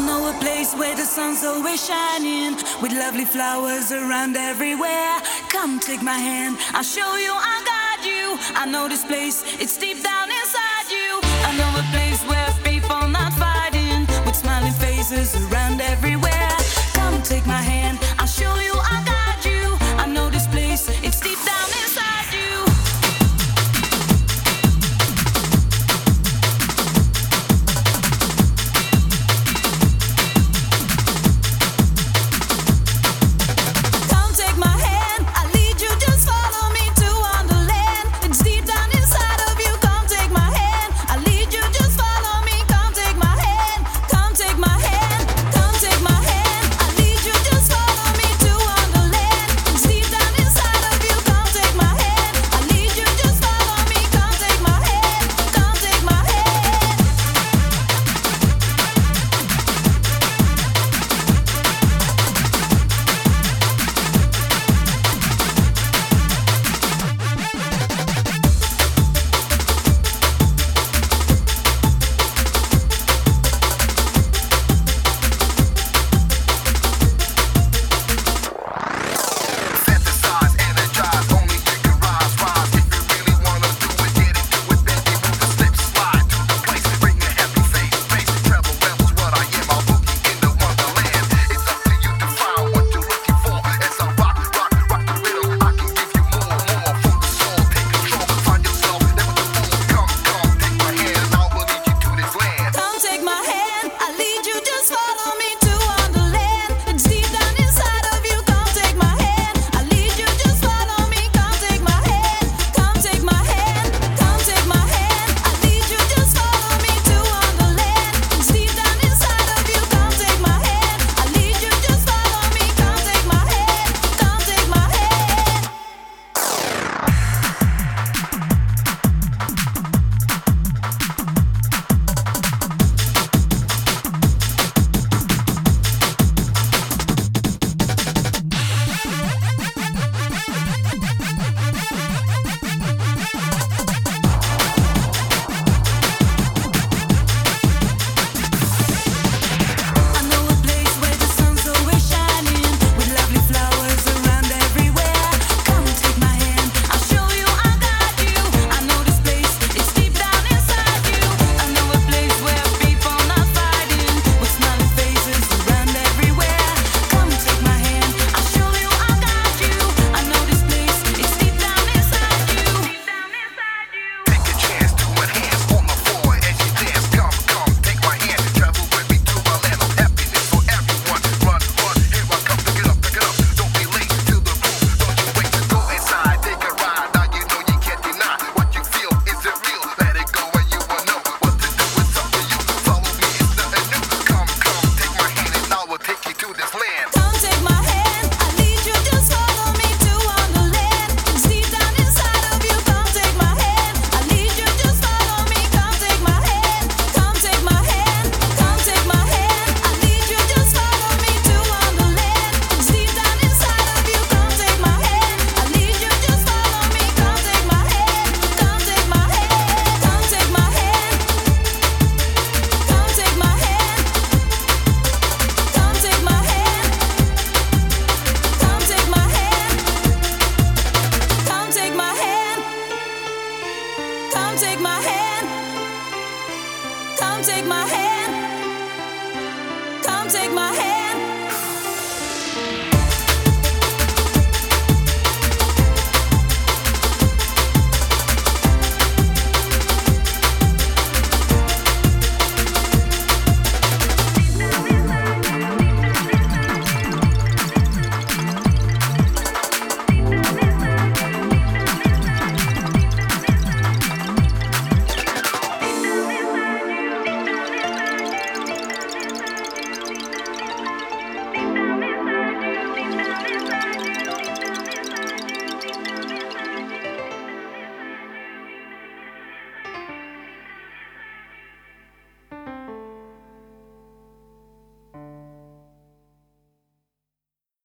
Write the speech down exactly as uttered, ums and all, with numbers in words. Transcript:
know a place where the sun's always shining, with lovely flowers around everywhere. Come take my hand, I'll show you, I'll guide you. I know this place, it's deep down inside you. I know a place where people not fighting, with smiling faces around everywhere. Come take my hand, I'll show you, I'll guide you. I know this place, it's deep down inside you. Come take my hand. Come take my hand. Come take my hand.